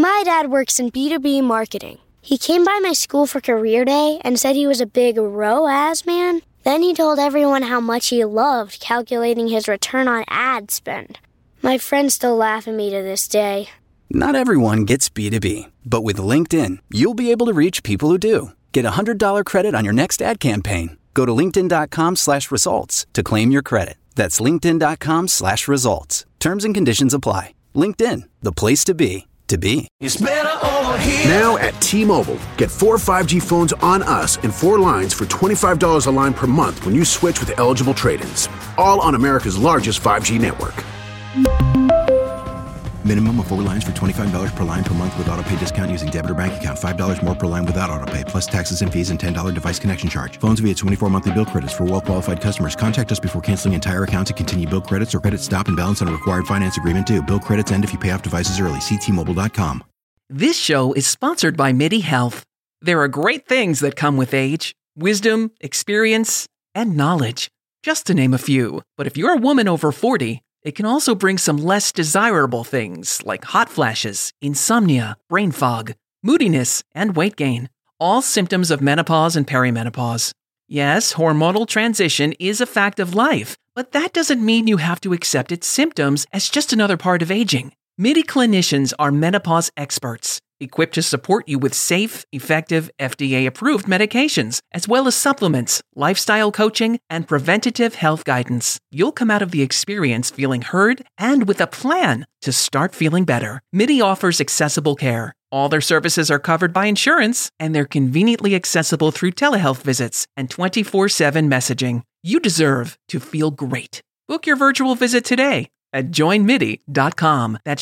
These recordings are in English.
My dad works in B2B marketing. He came by my school for career day and said he was a big ROAS man. Then he told everyone how much he loved calculating his return on ad spend. My friends still laugh at me to this day. Not everyone gets B2B, but with LinkedIn, you'll be able to reach people who do. Get a $100 credit on your next ad campaign. Go to linkedin.com/results to claim your credit. That's linkedin.com/results. Terms and conditions apply. LinkedIn, the place to be, to be. It's better over here. Now at T-Mobile, get 4 5G phones on us and 4 lines for $25 a line per month when you switch with eligible trade-ins. All on America's largest 5G network. Minimum of 4 lines for $25 per line per month with autopay discount using debit or bank account. $5 more per line without autopay, plus taxes and fees and $10 device connection charge. Phones via 24 monthly bill credits for well-qualified customers. Contact us before canceling entire account to continue bill credits or credit stop and balance on required finance agreement due. Bill credits end if you pay off devices early. See T-Mobile.com. This show is sponsored by MIDI Health. There are great things that come with age: wisdom, experience, and knowledge, just to name a few. But if you're a woman over 40, it can also bring some less desirable things like hot flashes, insomnia, brain fog, moodiness, and weight gain. All symptoms of menopause and perimenopause. Yes, hormonal transition is a fact of life, but that doesn't mean you have to accept its symptoms as just another part of aging. MIDI clinicians are menopause experts, equipped to support you with safe, effective, FDA-approved medications, as well as supplements, lifestyle coaching, and preventative health guidance. You'll come out of the experience feeling heard and with a plan to start feeling better. MIDI offers accessible care. All their services are covered by insurance, and they're conveniently accessible through telehealth visits and 24/7 messaging. You deserve to feel great. Book your virtual visit today at joinmidi.com. That's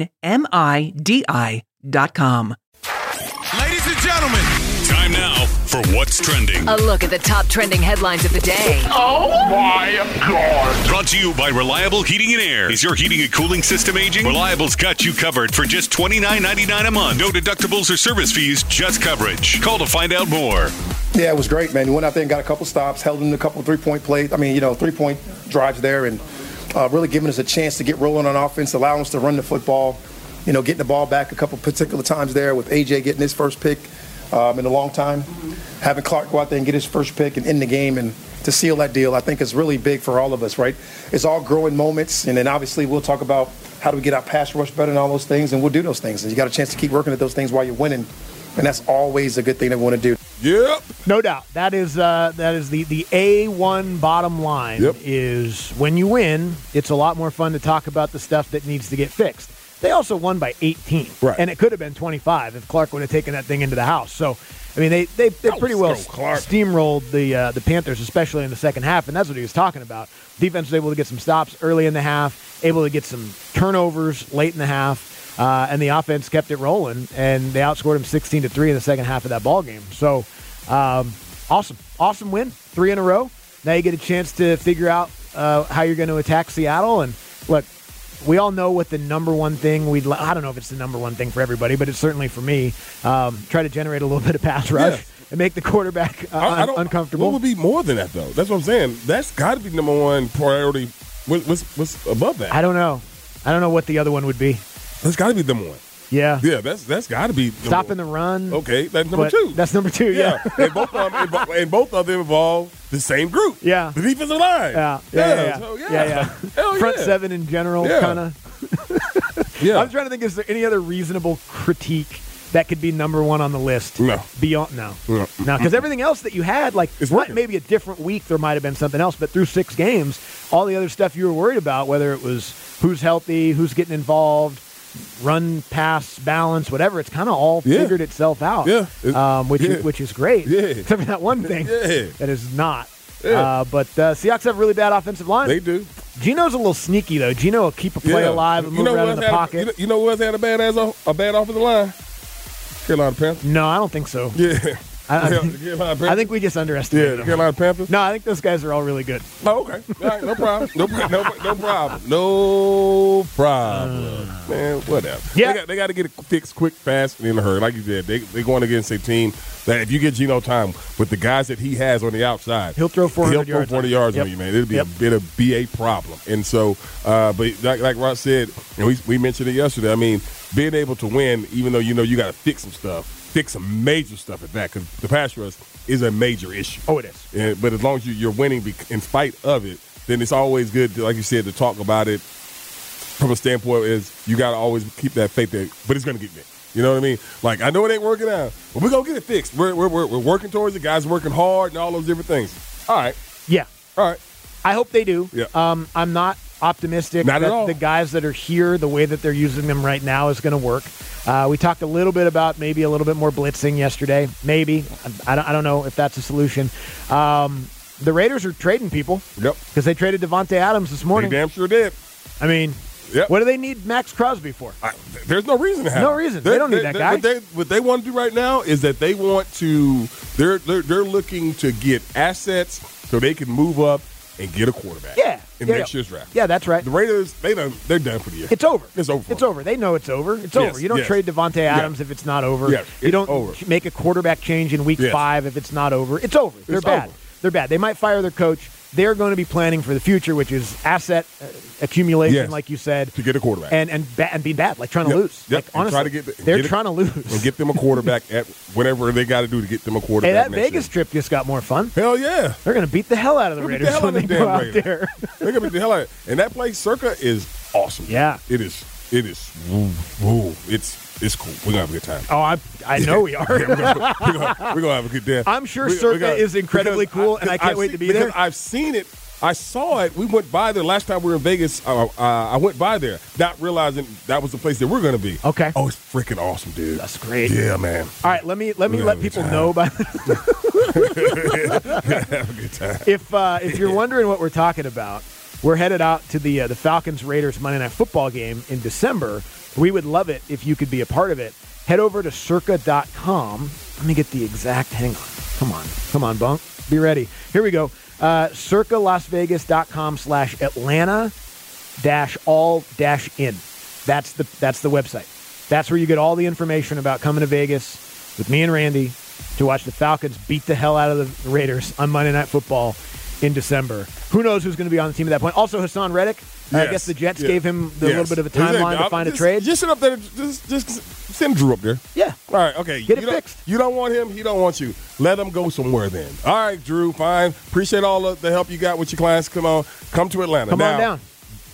joinmidi.com. Ladies and gentlemen, time now for What's Trending. A look at the top trending headlines of the day. Oh my God. Brought to you by Reliable Heating and Air. Is your heating and cooling system aging? Reliable's got you covered for just $29.99 a month. No deductibles or service fees, just coverage. Call to find out more. Yeah, it was great, man. We went out there and got a couple stops, held in a couple three-point plays. 3-point drives there, and really giving us a chance to get rolling on offense, allowing us to run the football, getting the ball back a couple particular times there with A.J. getting his first pick in a long time. Having Clark go out there and get his first pick and end the game and to seal that deal, I think is really big for all of us, right? It's all growing moments, and then obviously we'll talk about how do we get our pass rush better and all those things, and we'll do those things. And you got a chance to keep working at those things while you're winning, and that's always a good thing that we want to do. Yep. No doubt. That is the A1 bottom line. Yep. Is when you win, it's a lot more fun to talk about the stuff that needs to get fixed. They also won by 18. Right. And it could have been 25 if Clark would have taken that thing into the house. So, I mean, they pretty well steamrolled the Panthers, especially in the second half, and that's what he was talking about. Defense was able to get some stops early in the half, able to get some turnovers late in the half. And the offense kept it rolling, and they outscored them 16-3 in the second half of that ball game. So, awesome win, 3 in a row. Now you get a chance to figure out how you're going to attack Seattle. And look, we all know what the number one thing I don't know if it's the number one thing for everybody, but it's certainly for me. Try to generate a little bit of pass rush and make the quarterback uncomfortable. What would be more than that, though? That's what I'm saying. That's got to be number one priority. What's above that? I don't know what the other one would be. That's got to be number one. Yeah. Yeah, that's got to be stopping the run. Okay, that's number 2. That's number 2, yeah. and both of them involve the same group. Yeah. The defensive line. Yeah. So, Front seven in general, kind of. Yeah. I'm trying to think, is there any other reasonable critique that could be number one on the list? No. No, because everything else that you had, maybe a different week there might have been something else, but through 6 games, all the other stuff you were worried about, whether it was who's healthy, who's getting involved, run, pass, balance, whatever, it's kind of all figured itself out, which is great, except for that one thing that is not. But Seahawks have a really bad offensive line. They do. Geno's a little sneaky, though. Geno will keep a play alive and move around in the pocket. You know who else had a bad offensive line? Carolina Panthers. No, I don't think so. Yeah. I think we just underestimated them. The Carolina Panthers? No, I think those guys are all really good. Oh, okay. All right, no problem. No problem. No problem. Man, whatever. Yeah. They got to get it fixed quick, fast, and in a hurry. Like you said, they're going against a team that if you get Geno time with the guys that he has on the outside, he'll throw 400 yards on you, man. It'll be a problem. And so, but like Ross said, and we mentioned it yesterday, I mean, being able to win, even though you got to fix some stuff, fix some major stuff at that, because the pass rush is a major issue. Oh, it is. But as long as you're winning in spite of it, then it's always good, like you said, to talk about it from a standpoint is you got to always keep that faith that, but it's going to get fixed. You know what I mean? Like, I know it ain't working out, but we're going to get it fixed. We're working towards it. Guys working hard and all those different things. All right. Yeah. All right. I hope they do. Yeah. I'm not optimistic that the guys that are here, the way that they're using them right now is going to work. We talked a little bit about maybe a little bit more blitzing yesterday. Maybe. I don't know if that's a solution. The Raiders are trading people. Yep. Because they traded Devontae Adams this morning. They damn sure did. I mean, what do they need Max Crosby for? There's no reason to have No reason. They don't need that guy. What they want to do right now is that they want to – they're looking to get assets so they can move up and get a quarterback. Yeah. In next year's draft. Yeah, that's right. The Raiders, they're done for the year. It's over. It's over. It's over. They know it's over. It's over. You don't trade Devontae Adams if it's not over. Yes, you don't make a quarterback change in week 5 if it's not over. It's over. They're bad. Over. They're bad. They might fire their coach. They're going to be planning for the future, which is asset accumulation, like you said, to get a quarterback and be bad, like trying to lose. Yep. Like honestly, they're trying to lose and get them a quarterback at whatever they got to do to get them a quarterback. Hey, that Vegas trip just got more fun. Hell yeah! They're going to beat the hell out of the Raiders when they go out there. They're going to beat the hell out of it. And that place, Circa, is awesome. Yeah, it is. Woo. It's cool. We're going to have a good time. Oh, I know we are. We're going to have a good day. I'm sure Circa is incredibly cool, and I can't wait to be there. I've seen it. I saw it. We went by there last time we were in Vegas. I went by there, not realizing that was the place that we're going to be. Okay. Oh, it's freaking awesome, dude. That's great. Yeah, man. All right, let me let people know about have a good time. If you're wondering what we're talking about, we're headed out to the Falcons-Raiders Monday Night Football game in December. We would love it if you could be a part of it. Head over to circa.com. Let me get the exact. Hang on. Come on, Bunk. Be ready. Here we go. circalasvegas.com/Atlanta-all-in. That's the website. That's where you get all the information about coming to Vegas with me and Randy to watch the Falcons beat the hell out of the Raiders on Monday Night Football in December. Who knows who's going to be on the team at that point? Also, Hassan Reddick. I guess the Jets gave him a little bit of a timeline to find a trade. Just sit up there. Just send Drew up there. Yeah. All right. Okay. Get it fixed. You don't want him. He don't want you. Let him go somewhere then. All right, Drew. Fine. Appreciate all of the help you got with your clients. Come on to Atlanta. Come on down.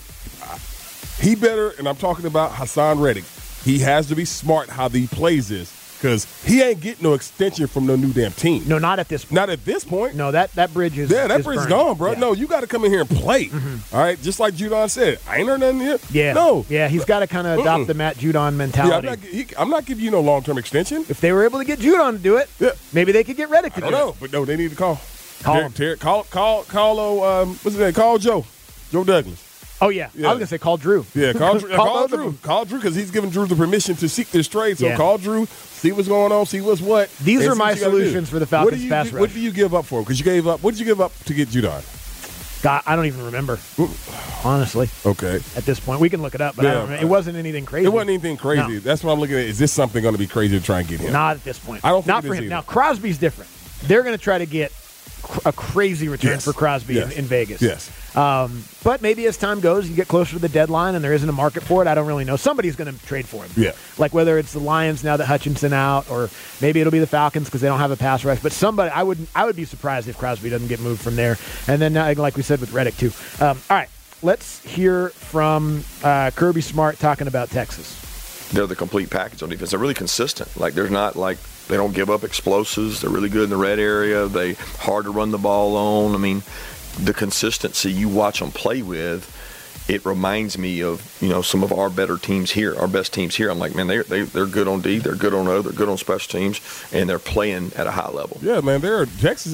He better, and I'm talking about Hassan Reddick. He has to be smart how he plays this. Because he ain't getting no extension from no new damn team. No, not at this point. Not at this point. No, that bridge is that bridge is gone, bro. Yeah. No, you got to come in here and play. Mm-hmm. All right? Just like Judon said. I ain't heard nothing here. Yeah. No. Yeah, he's got to kind of adopt the Matt Judon mentality. Yeah, I'm not giving you no long-term extension. If they were able to get Judon to do it, maybe they could get Reddick to do it. I don't know, but no, they need to call. Call him. Call what's his name? Call Joe Douglas. Oh, yeah. I was going to say call Drew. Yeah, call Drew. Call Drew because he's giving Drew the permission to seek this trade. So call Drew, see what's going on, see what's what. These are my solutions for the Falcons pass rush. What do you give up for? Because you gave up. What did you give up to get Judon? God, I don't even remember, honestly. Okay. At this point. We can look it up, but I don't remember. It wasn't anything crazy. It wasn't anything crazy. No. That's what I'm looking at. Is this something going to be crazy to try and get him? Not at this point. I don't think Not for him. either. Now, Crosby's different. They're going to try to get a crazy return for Crosby in Vegas. Yes. But maybe as time goes, you get closer to the deadline and there isn't a market for it. I don't really know. Somebody's going to trade for him. Yeah. Like whether it's the Lions now that Hutchinson out, or maybe it'll be the Falcons because they don't have a pass rush. But somebody, I would be surprised if Crosby doesn't get moved from there. And then, like we said with Reddick too. All right, let's hear from Kirby Smart talking about Texas. They're the complete package on defense. They're really consistent. Like there's not like they don't give up explosives. They're really good in the red area. They hard to run the ball on. I mean, the consistency you watch them play with, it reminds me of some of our better teams here, our best teams here. I'm like, man, they're good on D, they're good on O, they're good on special teams, and they're playing at a high level. Yeah, man, Texas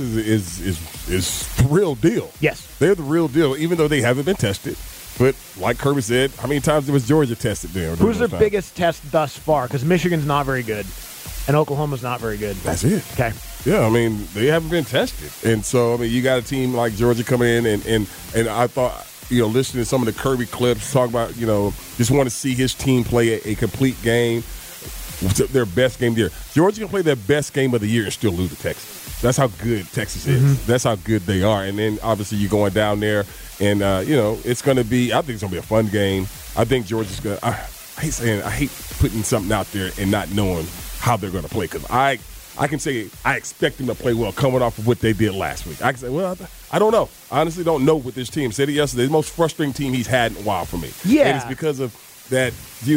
is the real deal. Yes, they're the real deal, even though they haven't been tested. But like Kirby said, how many times was Georgia tested there? Who's their biggest test thus far? Because Michigan's not very good. and Oklahoma's not very good. That's it. Okay. Yeah, I mean, they haven't been tested. And so, I mean, you got a team like Georgia coming in, and I thought, listening to some of the Kirby clips, talk about, just want to see his team play a complete game, their best game of the year. Georgia can play their best game of the year and still lose to Texas. That's how good Texas is. Mm-hmm. That's how good they are. And then, obviously, you're going down there, and, it's going to be – I think it's going to be a fun game. I think Georgia's going to – I hate putting something out there and not knowing how they're going to play, because I can say I expect them to play well coming off of what they did last week. I can say, well, I don't know. I honestly don't know with this team. Said it yesterday, the most frustrating team he's had in a while for me. Yeah. And it's because of that,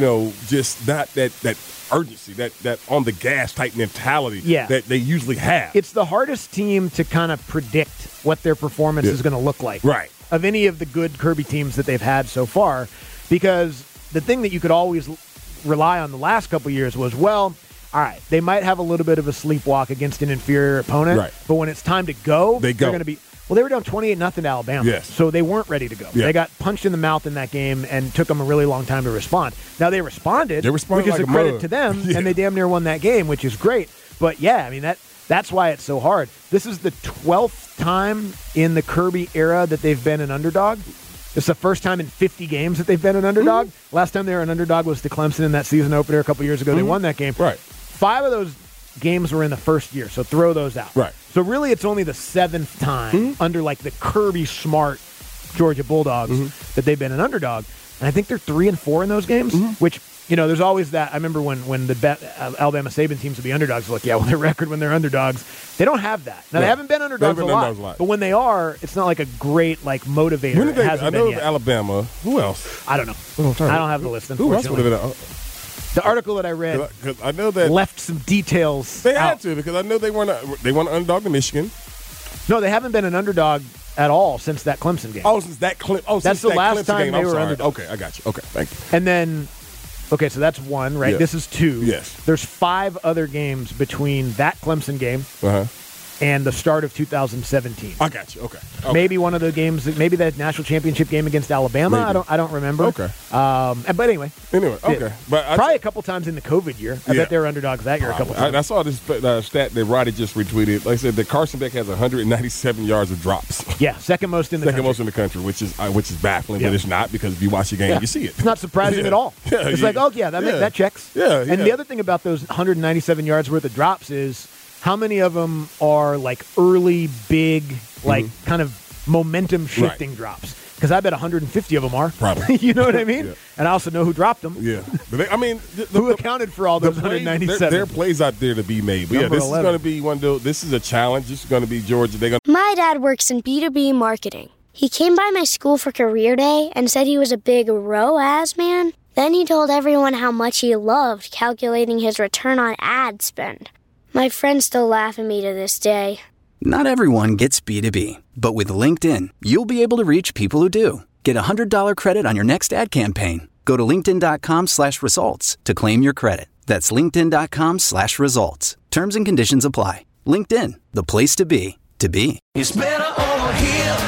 just not that urgency, that on the gas type mentality that they usually have. It's the hardest team to kind of predict what their performance is going to look like. Right. Of any of the good Kirby teams that they've had so far, because the thing that you could always rely on the last couple of years was, well, all right, they might have a little bit of a sleepwalk against an inferior opponent, right, but when it's time to go, they're going to be – well, they were down 28-0 to Alabama, yes, so they weren't ready to go. Yeah. They got punched in the mouth in that game and took them a really long time to respond. Now, they responded which like is a credit to them, and they damn near won that game, which is great. But, yeah, I mean, that's why it's so hard. This is the 12th time in the Kirby era that they've been an underdog. It's the first time in 50 games that they've been an underdog. Mm-hmm. Last time they were an underdog was to Clemson in that season opener a couple years ago. Mm-hmm. They won that game. Right. 5 of those games were in the first year, so throw those out. Right. So really it's only the 7th time under like the Kirby Smart Georgia Bulldogs that they've been an underdog. And I think they're 3-4 in those games, which, there's always that. I remember when the Alabama Saban teams would be underdogs, like, yeah, well, their record when they're underdogs, they don't have that. Now, they haven't been underdogs a lot, but when they are, it's not like a great, motivator. When did I know Alabama. Who else? I don't know. I don't have the list, unfortunately. Who else would have been the article that I read Cause I know that left some details. They had to, because I know they weren't underdog to Michigan. No, they haven't been an underdog at all since that Clemson game. Oh, since that that's the last Clemson time game. they were underdog. Okay, I got you. Okay, thank you. And then, okay, so that's 1, right? Yeah. This is 2. Yes. There's 5 other games between that Clemson game and the start of 2017. I got you. Okay. Maybe one of the games, maybe that national championship game against Alabama. Maybe. I don't remember. Okay. But anyway. Okay. But probably a couple times in the COVID year. I bet they were underdogs that year a couple times. I saw this stat that Roddy just retweeted. Like I said, that Carson Beck has 197 yards of drops. Yeah, second most in the country. Second most in the country, which is baffling, but it's not, because if you watch the game, you see it. It's not surprising at all. Yeah, it's like, that checks. Yeah. And the other thing about those 197 yards worth of drops is how many of them are early, big, kind of momentum-shifting drops. Because I bet 150 of them are. Probably. You know what I mean? Yeah. And I also know who dropped them. Yeah. But who accounted for all those 197? There are plays out there to be made. But this 11. Is going to be one of those. This is a challenge. This is going to be Georgia. My dad works in B2B marketing. He came by my school for career day and said he was a big ROAS man. Then he told everyone how much he loved calculating his return on ad spend. My friends still laugh at me to this day. Not everyone gets B2B, but with LinkedIn, you'll be able to reach people who do. Get $100 credit on your next ad campaign. Go to linkedin.com/results to claim your credit. That's linkedin.com/results. Terms and conditions apply. LinkedIn, the place to be, to be. It's better over here.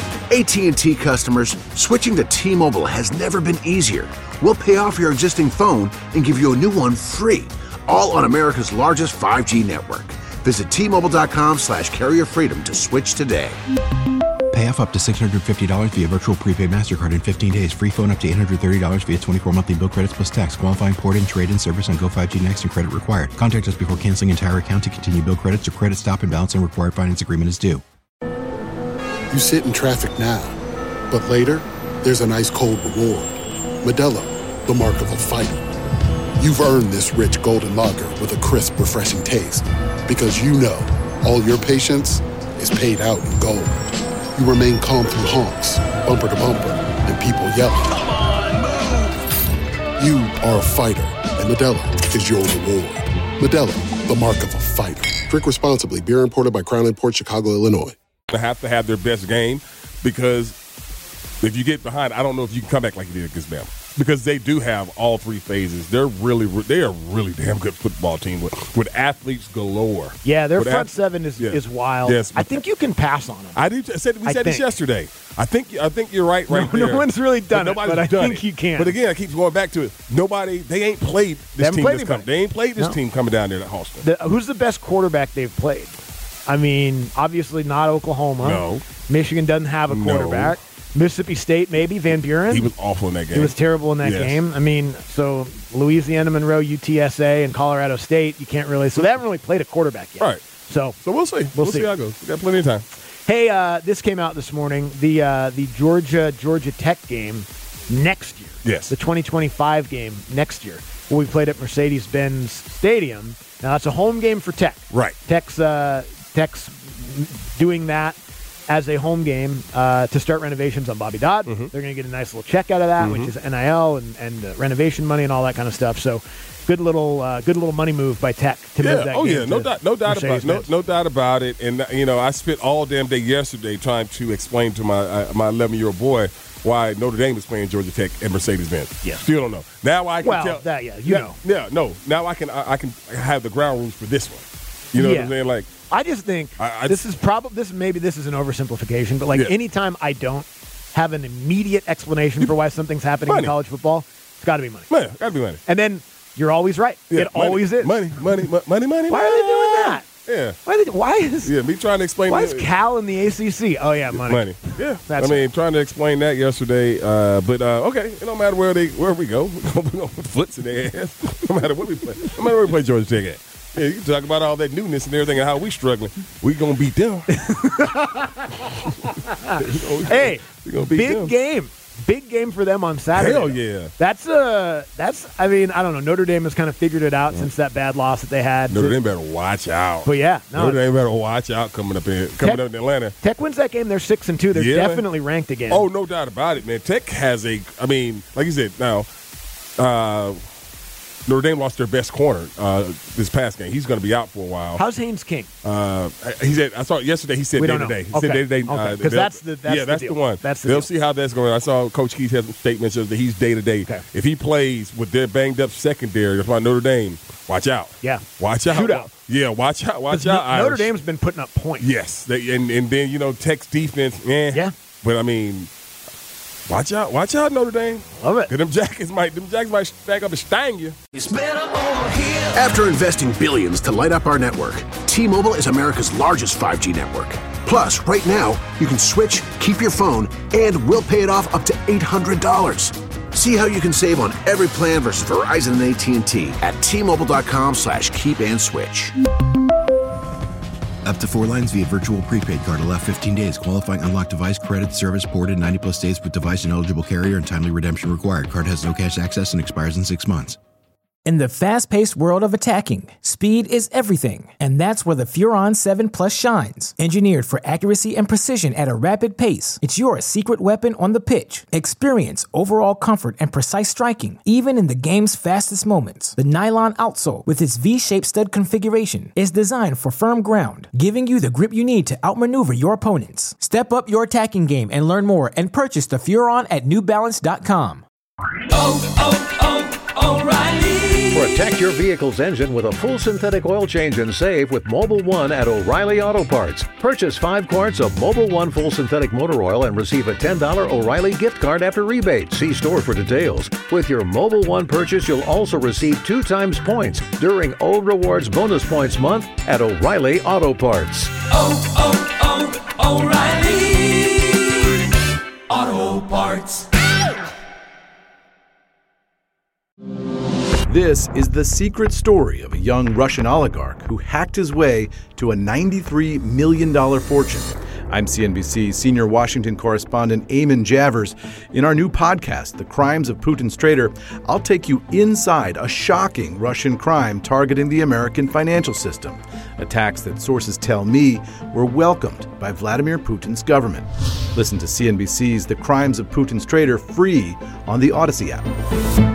AT&T customers, switching to T-Mobile has never been easier. We'll pay off your existing phone and give you a new one free. All on America's largest 5G network. Visit T-Mobile.com/carrier freedom to switch today. Pay off up to $650 via virtual prepaid MasterCard in 15 days. Free phone up to $830 via 24 monthly bill credits plus tax. Qualifying port and trade-in service on Go 5G Next and credit required. Contact us before canceling entire account to continue bill credits or credit stop and balance and required finance agreement is due. You sit in traffic now, but later, there's an ice-cold reward. Modelo, the mark of a fighter. You've earned this rich golden lager with a crisp, refreshing taste. Because you know, all your patience is paid out in gold. You remain calm through honks, bumper to bumper, and people yelling. Come on, move! You are a fighter, and Modelo is your reward. Modelo, the mark of a fighter. Drink responsibly. Beer imported by Crown Imports, Chicago, Illinois. They have to have their best game, because if you get behind, I don't know if you can come back like you did against Bama. because they do have all three phases. They are a really damn good football team with athletes galore. Yeah, their front seven is wild. Yes, I think you can pass on them. We said this yesterday. I think you're right there. No one's really done it, but I think you can. But again, I keep going back to it. They ain't played this team. They ain't played this team coming down there to Austin. Who's the best quarterback they've played? I mean, obviously not Oklahoma. No. Michigan doesn't have a quarterback. No. Mississippi State, maybe. Van Buren. He was awful in that game. He was terrible in that game. I mean, so Louisiana Monroe, UTSA, and Colorado State, you can't really. So they haven't really played a quarterback yet. Right. So we'll see. We'll see how it goes. We got plenty of time. Hey, this came out this morning. The Georgia Tech game next year. Yes. The 2025 game next year. Will be played at Mercedes-Benz Stadium. Now, it's a home game for Tech. Right. Tech's doing that as a home game to start renovations on Bobby Dodd. Mm-hmm. They're going to get a nice little check out of that, which is NIL and renovation money and all that kind of stuff. So good little money move by Tech to move that game. No doubt about it. And I spent all damn day yesterday trying to explain to my 11-year-old boy why Notre Dame is playing Georgia Tech and Mercedes-Benz. Yeah. Still don't know. Now I can tell. That, Now I can have the ground rules for this one. You know what I'm saying? Like, I just think this is an oversimplification, but anytime I don't have an immediate explanation for why something's happening in college football, it's got to be money. Got to be money. And then you're always right. Yeah, it always is. Money. Why are they doing that? Yeah. Me trying to explain. Why is Cal in the ACC? Oh yeah, money. Yeah. Trying to explain that yesterday. But okay, it don't matter where we go. We're gonna put foots in their ass. No matter what we play. No matter where we play Georgia Tech at. Yeah, you can talk about all that newness and everything and how we struggling. We gonna beat them. Hey, big game for them on Saturday. Hell yeah. That's I don't know. Notre Dame has kind of figured it out since that bad loss that they had. Notre Dame better watch out. But Notre Dame better watch out coming up in Atlanta. Tech wins that game. They're 6-2. They're definitely ranked again. Oh, no doubt about it, man. Tech has like you said, now Notre Dame lost their best corner this past game. He's going to be out for a while. How's Haynes King? He said. I saw it yesterday. He said day to day. He said day to day. Because that's the one. They'll see how that's going. I saw Coach Keith has some statements that he's day to day. If he plays with their banged up secondary, that's why Notre Dame. Watch out. Yeah. Watch out. Shootout. Yeah. Watch out. Notre Dame's been putting up points. Yes. And then Tech's defense. Yeah. But watch out, Notre Dame. Love it. Them Jackets might stack up and sting you. It's better over here. After investing billions to light up our network, T-Mobile is America's largest 5G network. Plus, right now, you can switch, keep your phone, and we'll pay it off up to $800. See how you can save on every plan versus Verizon and AT&T at T-Mobile.com/keep-and-switch. Up to 4 lines via virtual prepaid card. Allow 15 days. Qualifying unlocked device credit service ported 90+ days with device and eligible carrier and timely redemption required. Card has no cash access and expires in 6 months. In the fast-paced world of attacking, speed is everything, and that's where the Furon 7 Plus shines. Engineered for accuracy and precision at a rapid pace, it's your secret weapon on the pitch. Experience overall comfort and precise striking, even in the game's fastest moments. The nylon outsole, with its V-shaped stud configuration, is designed for firm ground, giving you the grip you need to outmaneuver your opponents. Step up your attacking game and learn more and purchase the Furon at NewBalance.com. O'Reilly. Protect your vehicle's engine with a full synthetic oil change and save with Mobil 1 at O'Reilly Auto Parts. Purchase 5 quarts of Mobil 1 full synthetic motor oil and receive a $10 O'Reilly gift card after rebate. See store for details. With your Mobil 1 purchase, you'll also receive 2 times points during O Rewards Bonus Points Month at O'Reilly Auto Parts. O'Reilly Auto Parts. This is the secret story of a young Russian oligarch who hacked his way to a $93 million fortune. I'm CNBC's senior Washington correspondent Eamon Javers. In our new podcast, The Crimes of Putin's Traitor, I'll take you inside a shocking Russian crime targeting the American financial system. Attacks that sources tell me were welcomed by Vladimir Putin's government. Listen to CNBC's The Crimes of Putin's Traitor free on the Odyssey app.